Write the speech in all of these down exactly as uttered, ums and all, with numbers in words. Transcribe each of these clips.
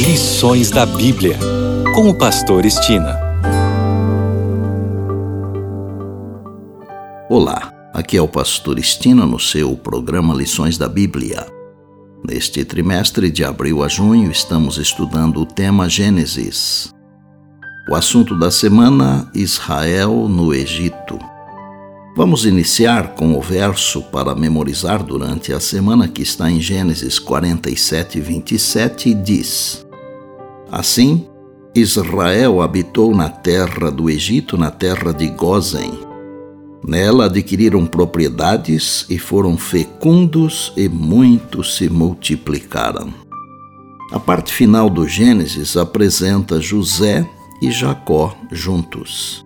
Lições da Bíblia, com o pastor Estina. Olá, aqui é o pastor Estina no seu programa Lições da Bíblia. Neste trimestre de abril a junho estamos estudando o tema Gênesis. O assunto da semana, Israel no Egito. Vamos iniciar com o verso para memorizar durante a semana que está em Gênesis quarenta e sete, vinte e sete e diz: Assim, Israel habitou na terra do Egito, na terra de Gósen. Nela adquiriram propriedades e foram fecundos e muitos se multiplicaram. A parte final do Gênesis apresenta José e Jacó juntos.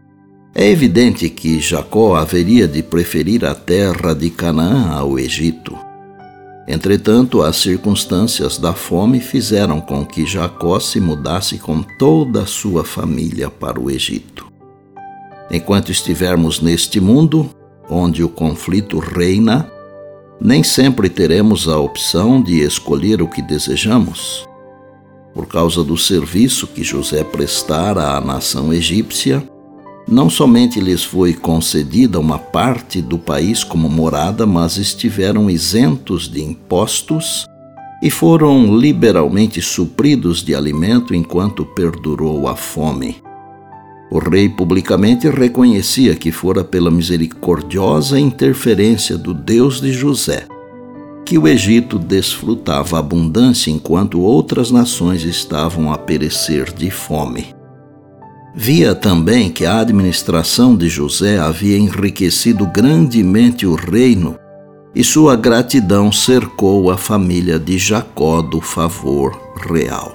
É evidente que Jacó haveria de preferir a terra de Canaã ao Egito. Entretanto, as circunstâncias da fome fizeram com que Jacó se mudasse com toda a sua família para o Egito. Enquanto estivermos neste mundo, onde o conflito reina, nem sempre teremos a opção de escolher o que desejamos. Por causa do serviço que José prestara à nação egípcia, não somente lhes foi concedida uma parte do país como morada, mas estiveram isentos de impostos e foram liberalmente supridos de alimento enquanto perdurou a fome. O rei publicamente reconhecia que fora pela misericordiosa interferência do Deus de José que o Egito desfrutava abundância enquanto outras nações estavam a perecer de fome. Via também que a administração de José havia enriquecido grandemente o reino e sua gratidão cercou a família de Jacó do favor real.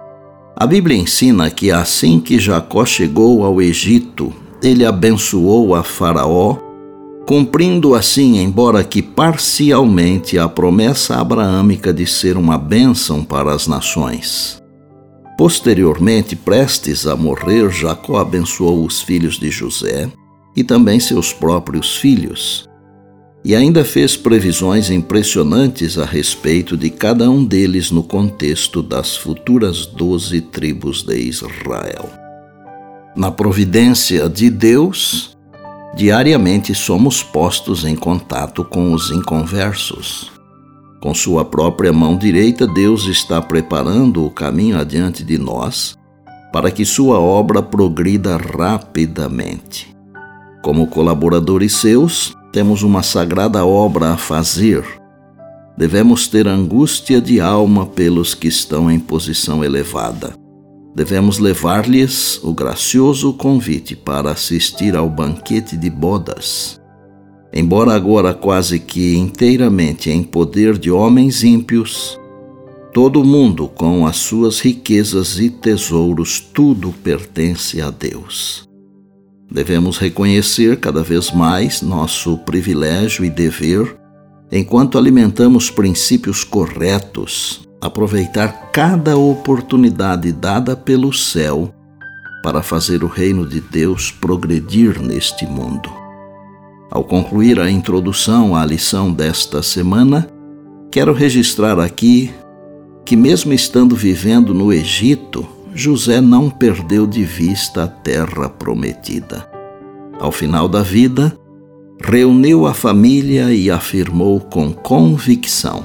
A Bíblia ensina que assim que Jacó chegou ao Egito, ele abençoou a Faraó, cumprindo assim, embora que parcialmente, a promessa abraâmica de ser uma bênção para as nações. Posteriormente, prestes a morrer, Jacó abençoou os filhos de José e também seus próprios filhos, e ainda fez previsões impressionantes a respeito de cada um deles no contexto das futuras doze tribos de Israel. Na providência de Deus, diariamente somos postos em contato com os inconversos. Com sua própria mão direita, Deus está preparando o caminho adiante de nós para que sua obra progrida rapidamente. Como colaboradores seus, temos uma sagrada obra a fazer. Devemos ter angústia de alma pelos que estão em posição elevada. Devemos levar-lhes o gracioso convite para assistir ao banquete de bodas. Embora agora quase que inteiramente em poder de homens ímpios, todo mundo com as suas riquezas e tesouros, tudo pertence a Deus. Devemos reconhecer cada vez mais nosso privilégio e dever, enquanto alimentamos princípios corretos, aproveitar cada oportunidade dada pelo céu para fazer o reino de Deus progredir neste mundo. Ao concluir a introdução à lição desta semana, quero registrar aqui que, mesmo estando vivendo no Egito, José não perdeu de vista a terra prometida. Ao final da vida, reuniu a família e afirmou com convicção.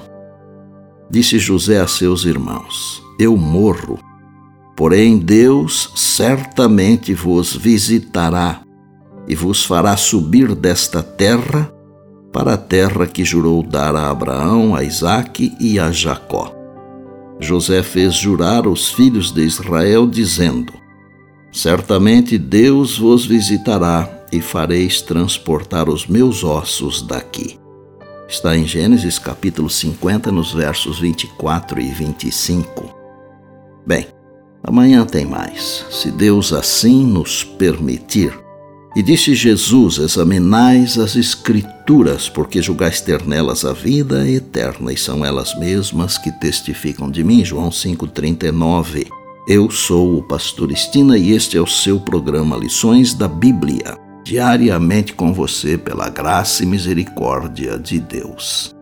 Disse José a seus irmãos: Eu morro, porém Deus certamente vos visitará e vos fará subir desta terra para a terra que jurou dar a Abraão, a Isaque e a Jacó. José fez jurar os filhos de Israel, dizendo: Certamente Deus vos visitará e fareis transportar os meus ossos daqui. Está em Gênesis capítulo cinquenta, nos versos vinte e quatro e vinte e cinco. Bem, amanhã tem mais, se Deus assim nos permitir. E disse Jesus: Examinais as Escrituras, porque julgais ter nelas a vida eterna, e são elas mesmas que testificam de mim. João cinco, trinta e nove. Eu sou o pastor Estina e este é o seu programa Lições da Bíblia, diariamente com você pela graça e misericórdia de Deus.